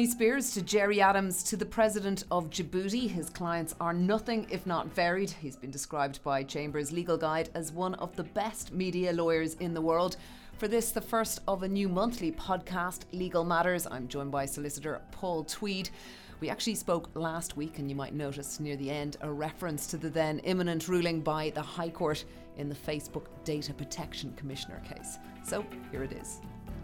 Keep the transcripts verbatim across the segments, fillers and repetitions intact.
Britney Spears to Gerry Adams to the President of Djibouti. His clients are nothing if not varied. He's been described by Chambers Legal Guide as one of the best media lawyers in the world. For this, the first of a new monthly podcast, Legal Matters, I'm joined by solicitor Paul Tweed. We actually spoke last week, and you might notice near the end a reference to the then imminent ruling by the High Court in the Facebook Data Protection Commissioner case. So here it is.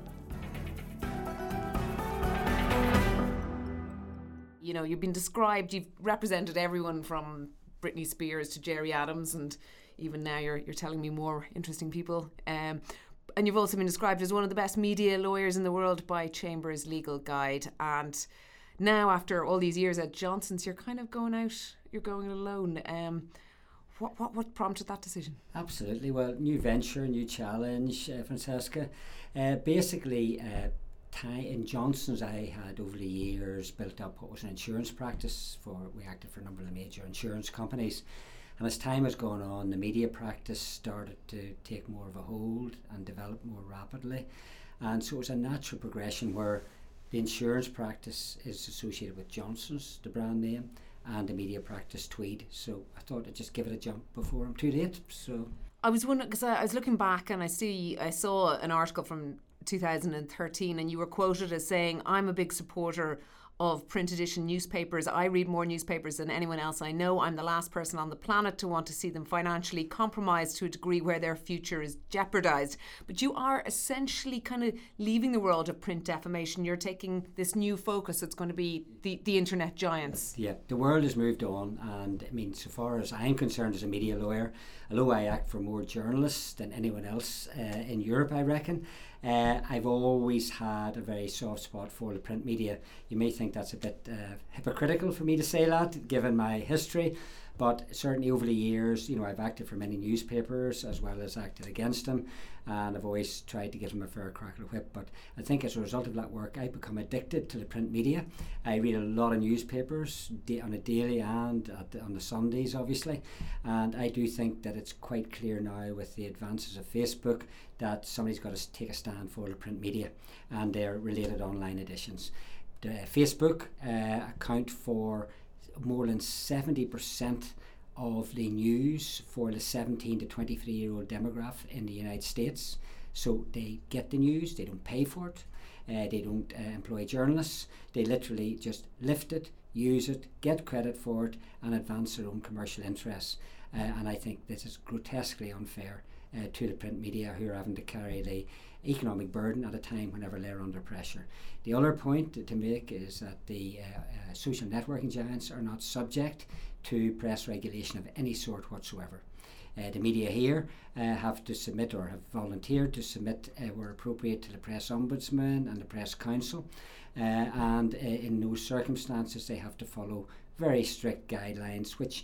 You know, you've been described, you've represented everyone from Britney Spears to Gerry Adams, and even now you're you're telling me more interesting people. Um, and you've also been described as one of the best media lawyers in the world by Chambers Legal Guide. And now, after all these years at Johnson's, you're kind of going out, you're going alone. Um, what, what, what prompted that decision? Absolutely. Well, new venture, new challenge, uh, Francesca. Uh, basically, uh, in Johnson's, I had over the years built up what was an insurance practice. For we acted for a number of the major insurance companies. And as time has gone on, the media practice started to take more of a hold and develop more rapidly. And so it was a natural progression where the insurance practice is associated with Johnson's, the brand name, and the media practice Tweed. So I thought I'd just give it a jump before I'm too late. So I was wondering, because I, I was looking back and I see I saw an article from two thousand thirteen, and you were quoted as saying, "I'm a big supporter of print edition newspapers. I read more newspapers than anyone else I know. I'm the last person on the planet to want to see them financially compromised to a degree where their future is jeopardised." But you are essentially kind of leaving the world of print defamation. You're taking this new focus. It's going to be the, the internet giants. Yeah, the world has moved on, and I mean, so far as I'm concerned as a media lawyer, although I act for more journalists than anyone else uh, in Europe, I reckon, Uh, I've always had a very soft spot for the print media. You may think that's a bit uh, hypocritical for me to say that, given my history, but certainly over the years, you know, I've acted for many newspapers as well as acted against them, and I've always tried to give them a fair crack at the whip. But I think as a result of that work, I've become addicted to the print media. I read a lot of newspapers da- on a daily and at the, on the Sundays, obviously, and I do think that it's quite clear now with the advances of Facebook that somebody's got to take a stand for the print media and their related online editions. The, uh, Facebook uh, account for more than seventy percent of the news for the seventeen to twenty-three year old demographic in the United States. So they get the news, they don't pay for it, uh, they don't uh, employ journalists, they literally just lift it, use it, get credit for it, and advance their own commercial interests. Uh, and I think this is grotesquely unfair Uh, to the print media, who are having to carry the economic burden at a time whenever they're under pressure. The other point to, to make is that the uh, uh, social networking giants are not subject to press regulation of any sort whatsoever. Uh, the media here uh, have to submit, or have volunteered to submit uh, where appropriate, to the Press Ombudsman and the Press Council, uh, and uh, in those circumstances they have to follow very strict guidelines which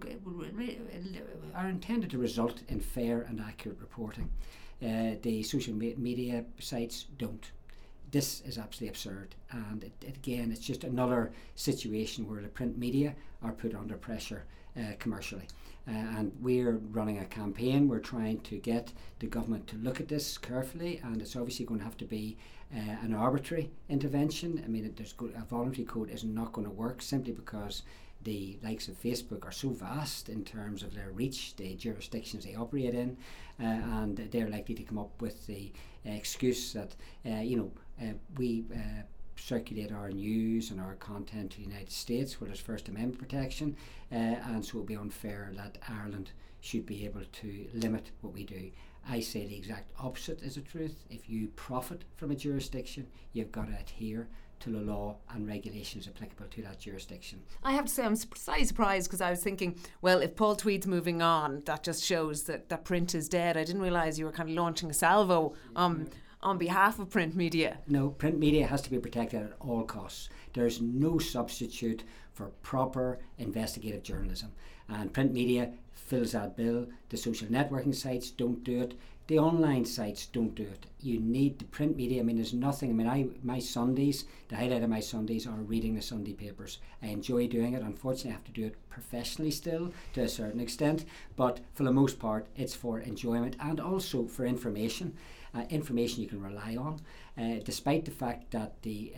are intended to result in fair and accurate reporting. Uh, the social me- media sites don't. This is absolutely absurd, and it, it, again, it's just another situation where the print media are put under pressure uh, commercially. Uh, and we're running a campaign. We're trying to get the government to look at this carefully, and it's obviously going to have to be uh, an arbitrary intervention. I mean, there's go- a voluntary code is not going to work simply because the likes of Facebook are so vast in terms of their reach, the jurisdictions they operate in, uh, and they're likely to come up with the uh, excuse that, uh, you know, uh, we uh, circulate our news and our content to the United States where there's First Amendment protection, uh, and so it would be unfair that Ireland should be able to limit what we do. I say the exact opposite is the truth. If you profit from a jurisdiction, you've got to adhere to the law and regulations applicable to that jurisdiction. I have to say I'm slightly surprised, because I was thinking, well, if Paul Tweed's moving on, that just shows that, that print is dead. I didn't realise you were kind of launching a salvo um, on behalf of print media. No, print media has to be protected at all costs. There's no substitute for proper investigative journalism, and print media fills that bill. The social networking sites don't do it. The online sites don't do it. You need the print media. I mean, there's nothing. I mean, I my Sundays, the highlight of my Sundays are reading the Sunday papers. I enjoy doing it. Unfortunately, I have to do it professionally still to a certain extent. But for the most part, it's for enjoyment and also for information. Uh, information you can rely on, uh, despite the fact that the uh,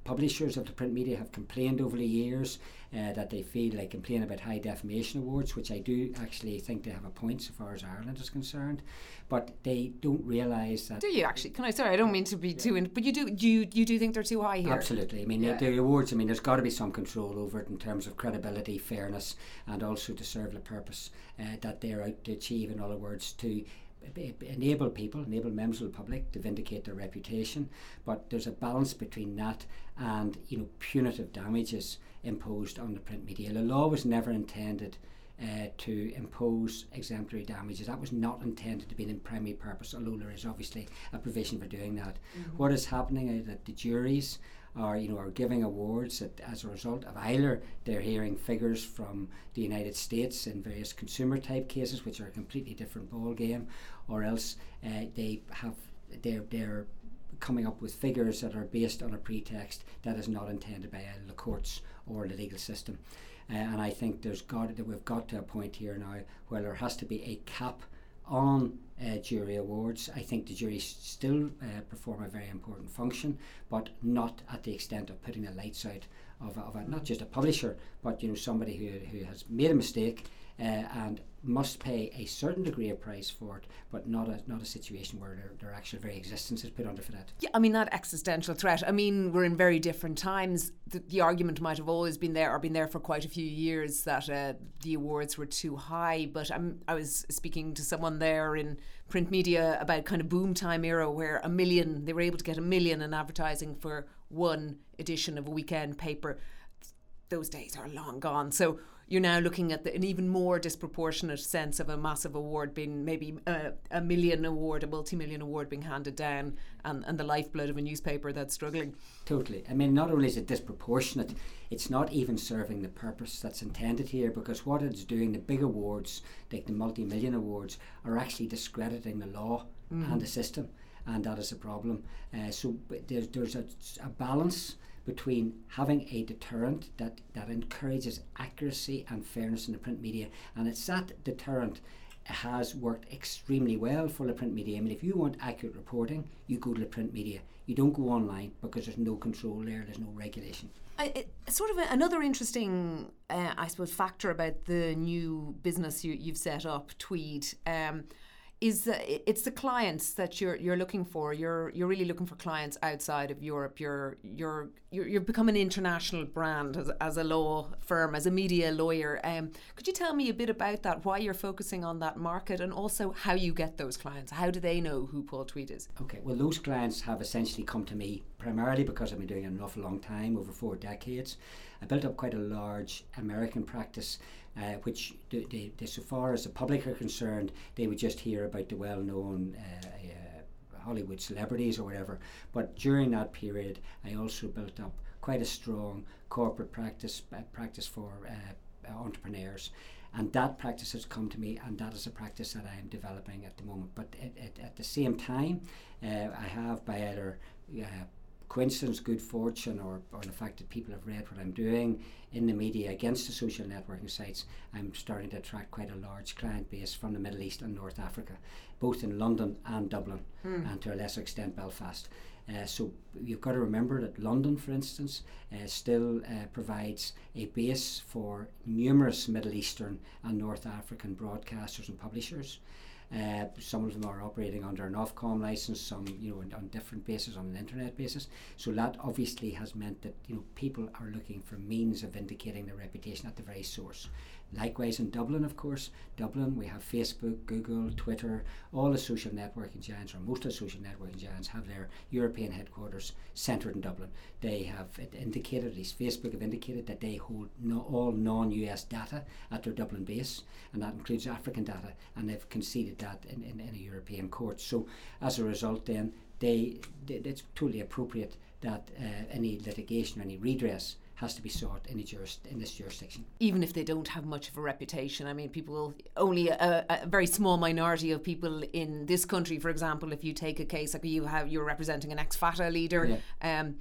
publishers of the print media have complained over the years uh, that they feel they complain about high defamation awards, which I do actually think they have a point so far as Ireland is concerned, but they don't realise that. Do you actually? Can I? Sorry, I don't mean to be yeah. too in, but you do. You you do think they're too high here? Absolutely. I mean, yeah. the, the awards. I mean, there's got to be some control over it in terms of credibility, fairness, and also to serve the purpose uh, that they're out to achieve. In other words, to enable people, enable members of the public to vindicate their reputation, but there's a balance between that and, you know, punitive damages imposed on the print media. The law was never intended uh, to impose exemplary damages. That was not intended to be the primary purpose, although there is obviously a provision for doing that. Mm-hmm. What is happening is that the juries are, you know, are giving awards that, as a result of either they're hearing figures from the United States in various consumer type cases, which are a completely different ball game, or else uh, they have they're they're coming up with figures that are based on a pretext that is not intended by either the courts or the legal system. Uh, and I think there's got that we've got to a point here now where there has to be a cap on uh, jury awards. I think the juries still uh, perform a very important function, but not at the extent of putting the lights out of, of a, not just a publisher, but, you know, somebody who, who has made a mistake uh, and must pay a certain degree of price for it, but not a not a situation where their, their actual very existence is put under threat. Yeah, I mean, that existential threat. I mean, we're in very different times. The, the argument might have always been there, or been there for quite a few years, that uh, the awards were too high. But I'm, I was speaking to someone there in print media about kind of boom time era, where a million, they were able to get a million in advertising for one edition of a weekend paper. Those days are long gone. So you're now looking at the, an even more disproportionate sense of a massive award being maybe a, a million award, a multi-million award being handed down, and, and the lifeblood of a newspaper that's struggling. Totally. I mean, not only is it disproportionate, it's not even serving the purpose that's intended here, because what it's doing, the big awards, like the multi-million awards, are actually discrediting the law mm. and the system, and that is a problem. Uh, so there's, there's a, a balance between having a deterrent that, that encourages accuracy and fairness in the print media, and it's that deterrent has worked extremely well for the print media. I mean, if you want accurate reporting, you go to the print media. You don't go online, because there's no control there, there's no regulation. I, it, sort of a, another interesting, uh, I suppose, factor about the new business you, you've set up, Tweed, um, is that it's the clients that you're you're looking for. You're you're really looking for clients outside of Europe. You're you're you're you've become an international brand as, as a law firm, as a media lawyer. Um, could you tell me a bit about that? Why you're focusing on that market, and also how you get those clients? How do they know who Paul Tweed is? Okay, well, those clients have essentially come to me primarily because I've been doing it an awful long time, over four decades. I built up quite a large American practice. Uh, which, they, they, they, so far as the public are concerned, they would just hear about the well-known uh, uh, Hollywood celebrities or whatever. But during that period, I also built up quite a strong corporate practice uh, practice for uh, uh, entrepreneurs. And that practice has come to me, and that is a practice that I am developing at the moment. But at, at, at the same time, uh, I have, by either uh, coincidence, good fortune, or, or the fact that people have read what I'm doing in the media against the social networking sites, I'm starting to attract quite a large client base from the Middle East and North Africa, both in London and Dublin, hmm. and to a lesser extent Belfast. Uh, so you've got to remember that London, for instance, uh, still uh, provides a base for numerous Middle Eastern and North African broadcasters and publishers. Uh, some of them are operating under an Ofcom license, some, you know, on, on different bases, on an internet basis. So that obviously has meant that, you know, people are looking for means of vindicating their reputation at the very source. Likewise in Dublin, of course, Dublin, we have Facebook, Google, Twitter, all the social networking giants, or most of the social networking giants, have their European headquarters centred in Dublin. They have indicated, at least Facebook have indicated, that they hold no, all non-U S data at their Dublin base, and that includes African data, and they've conceded that in, in, in a European court. So as a result then, they, they it's totally appropriate that uh, any litigation or any redress has to be sought in, a juris, in this jurisdiction. Even if they don't have much of a reputation. I mean, people, only a, a very small minority of people in this country, for example, if you take a case like you have, you're representing an ex-Fatah leader, yeah. um,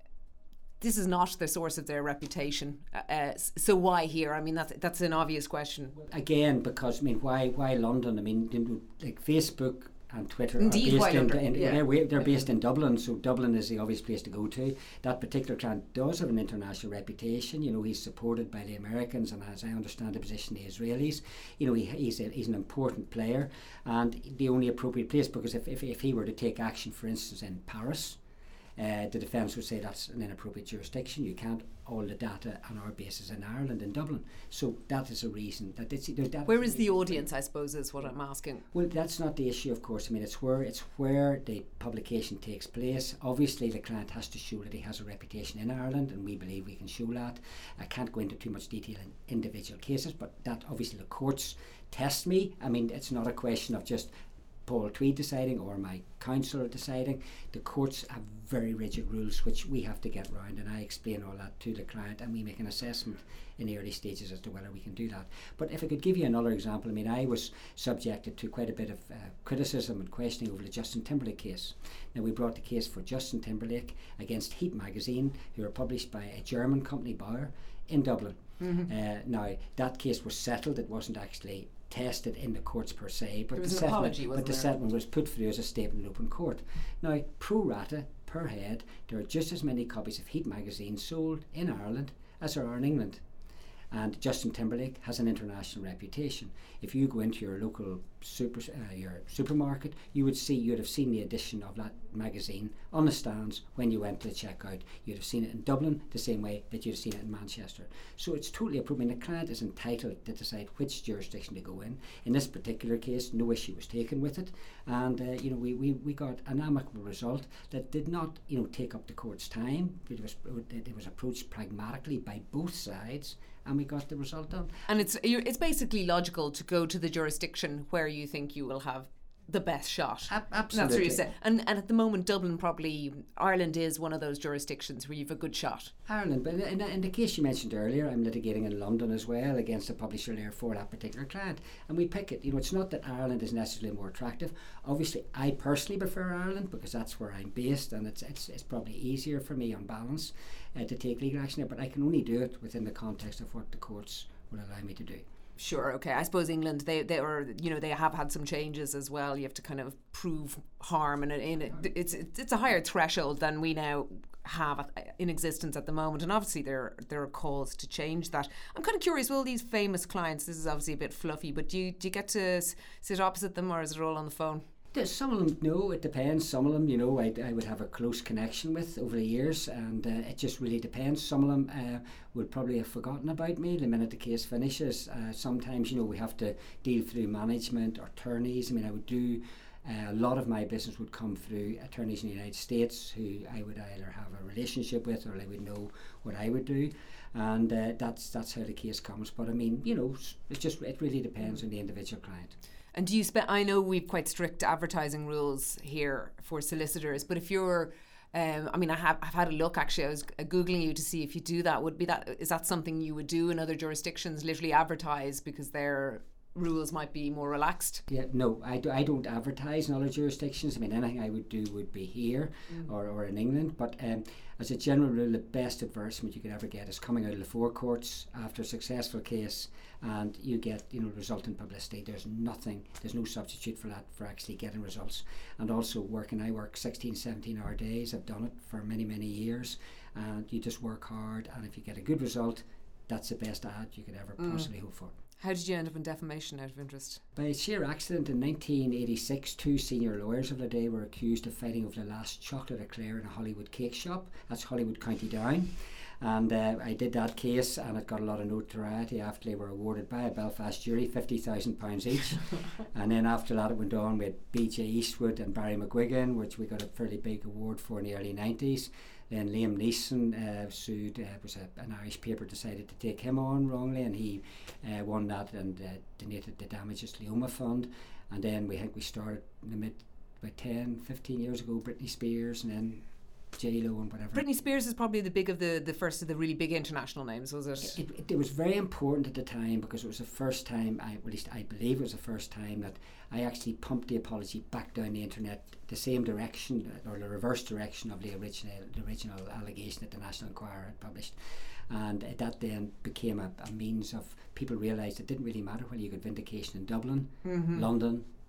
this is not the source of their reputation. Uh, so why here? I mean, that's that's an obvious question. Again, because, I mean, why why London? I mean, like Facebook and Twitter Indeed, are based why in, under, in, yeah. in, they're, they're based in Dublin, so Dublin is the obvious place to go to. That particular client does have an international reputation. You know, he's supported by the Americans, and as I understand the position, the Israelis. You know, he, he's a, he's an important player, and the only appropriate place, because if, if, if he were to take action, for instance, in Paris, Uh, the defence would say that's an inappropriate jurisdiction. You can't. All the data on our bases in Ireland and Dublin. So that is a reason that it's. That Where is the audience? I suppose is what I'm asking. Well, that's not the issue, of course. I mean, it's where it's where the publication takes place. Obviously, the client has to show that he has a reputation in Ireland, and we believe we can show that. I can't go into too much detail in individual cases, but that obviously the courts test me. I mean, it's not a question of just Paul Tweed deciding or my counsellor deciding. The courts have very rigid rules which we have to get round, and I explain all that to the client, and we make an assessment in the early stages as to whether we can do that. But if I could give you another example, I mean, I was subjected to quite a bit of uh, criticism and questioning over the Justin Timberlake case. Now, we brought the case for Justin Timberlake against Heat magazine, who are published by a German company, Bauer, in Dublin. Mm-hmm. Uh, now, that case was settled. It wasn't actually tested in the courts per se, but the settlement, but the settlement was put through as a statement in open court. Now, pro rata per head, there are just as many copies of Heat magazine sold in Ireland as there are in England. And Justin Timberlake has an international reputation. If you go into your local super, uh, your supermarket, you would see you'd have seen the edition of that magazine on the stands when you went to the checkout. You'd have seen it in Dublin the same way that you'd have seen it in Manchester. So it's totally appropriate. I mean, the client is entitled to decide which jurisdiction to go in. In this particular case, no issue was taken with it, and uh, you know we, we, we got an amicable result that did not you know take up the court's time. It was it was approached pragmatically by both sides, and we got the result done. And it's it's basically logical to go to the jurisdiction where you think you will have the best shot. A- absolutely. That's what you said. And and at the moment, Dublin, probably Ireland is one of those jurisdictions where you've a good shot. Ireland, but in, in the case you mentioned earlier, I'm litigating in London as well against a publisher there for that particular client, and we pick it. You know, it's not that Ireland is necessarily more attractive. Obviously, I personally prefer Ireland because that's where I'm based, and it's it's, it's probably easier for me on balance uh, to take legal action there. But I can only do it within the context of what the courts will allow me to do. Sure, okay. I suppose England, they they are, you know, they have had some changes as well. You have to kind of prove harm, and in it, it's it's a higher threshold than we now have in existence at the moment. And obviously, there there are calls to change that. I'm kind of curious. Will these famous clients? This is obviously a bit fluffy, but do you do you get to sit opposite them, or is it all on the phone? There's some of them, no, it depends. Some of them, you know, I, I would have a close connection with over the years, and uh, it just really depends. Some of them uh, would probably have forgotten about me the minute the case finishes. Uh, sometimes, you know, we have to deal through management or attorneys. I mean, I would do, uh, a lot of my business would come through attorneys in the United States who I would either have a relationship with or they would know what I would do. And uh, that's that's how the case comes. But I mean, you know, it's just, it really depends on the individual client. And do you spend? I know we've quite strict advertising rules here for solicitors, but if you're, um, I mean, I have I've had a look actually. I was googling you to see if you do that. Would be that is that something you would do in other jurisdictions? Literally advertise because their rules might be more relaxed. Yeah, no, I, do, I don't advertise in other jurisdictions. I mean, anything I would do would be here mm. or, or in England. But um, as a general rule, the best advertisement you could ever get is coming out of the forecourts after a successful case, and you get, you know, resultant publicity. There's nothing, there's no substitute for that, for actually getting results. And also working, I work sixteen, seventeen hour days. I've done it for many, many years, and you just work hard, and if you get a good result, that's the best ad you could ever mm. possibly hope for. How did you end up in defamation, out of interest? By sheer accident in nineteen eighty-six, two senior lawyers of the day were accused of fighting over the last chocolate eclair in a Hollywood cake shop. That's Hollywood, County Down. And uh, I did that case, and it got a lot of notoriety after they were awarded by a Belfast jury fifty thousand pounds each. And then after that it went on with B J Eastwood and Barry McGuigan, which we got a fairly big award for in the early nineties. Then Liam Neeson uh, sued, uh, was a, an Irish paper decided to take him on wrongly, and he uh, won that and uh, donated the damages to the Leoma Fund. And then we think we started in the mid, about ten, fifteen years ago, Britney Spears, and then J-Lo and whatever. Britney Spears is probably the big of the, the first of the really big international names, was it? It, it? it was very important at the time because it was the first time, I, at least I believe it was the first time that I actually pumped the apology back down the internet the same direction or the reverse direction of the original the original allegation that the National Enquirer had published. And that then became a, a means of people realised it didn't really matter whether you got vindication in Dublin, mm-hmm. London,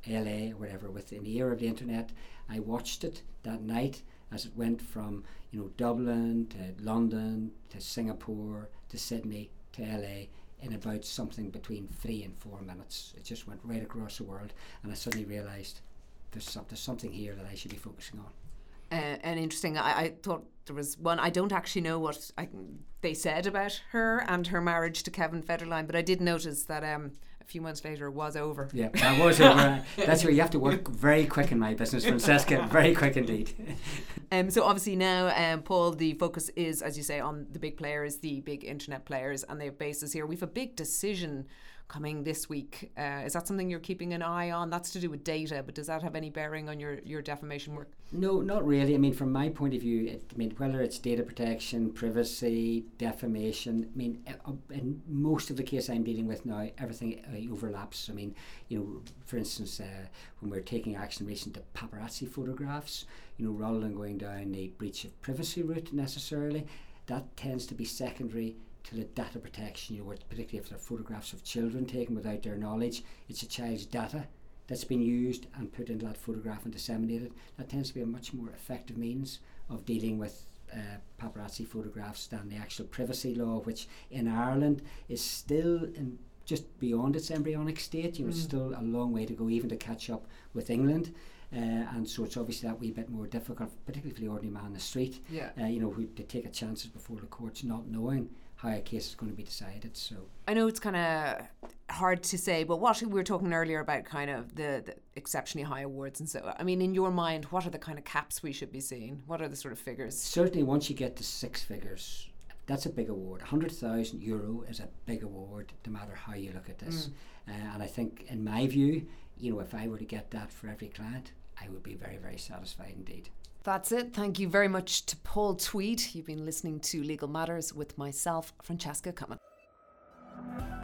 L A or whatever. Within the era of the internet, I watched it that night as it went from, you know, Dublin to London to Singapore to Sydney to L A in about something between three and four minutes. It just went right across the world, and I suddenly realised there's, some, there's something here that I should be focusing on. Uh, and interesting, I, I thought there was one, I don't actually know what I, they said about her and her marriage to Kevin Federline, but I did notice that um, a few months later it was over. Yeah, that was over. That's where you have to work very quick in my business, Francesca, very quick indeed. Um, so obviously now, um, Paul, the focus is, as you say, on the big players, the big internet players, and they have bases here. We've a big decision coming this week. Uh, is that something you're keeping an eye on? That's to do with data, but does that have any bearing on your, your defamation work? No, not really. I mean, from my point of view, it, I mean, whether it's data protection, privacy, defamation, I mean, uh, in most of the case I'm dealing with now, everything uh, overlaps. I mean, you know, for instance, uh, when we're taking action in relation to paparazzi photographs, you know, rather than going down the breach of privacy route necessarily, that tends to be secondary to the data protection, you know, particularly if they're photographs of children taken without their knowledge. It's a child's data that's been used and put into that photograph and disseminated. That tends to be a much more effective means of dealing with uh, paparazzi photographs than the actual privacy law, which in Ireland is still in just beyond its embryonic state. You know, mm. It's still a long way to go even to catch up with England. Uh, and so it's obviously that wee bit more difficult, particularly for the ordinary man on the street, yeah. uh, you know, who to take a chances before the courts, not knowing how a case is going to be decided. So I know it's kind of hard to say, but what we were talking earlier about kind of the, the exceptionally high awards and so, I mean, in your mind, what are the kind of caps we should be seeing? What are the sort of figures? Certainly once you get to six figures, that's a big award. one hundred thousand euro is a big award, no matter how you look at this. Mm. Uh, and I think, in my view, you know, if I were to get that for every client, I would be very, very satisfied indeed. That's it. Thank you very much to Paul Tweed. You've been listening to Legal Matters with myself, Francesca Cummin.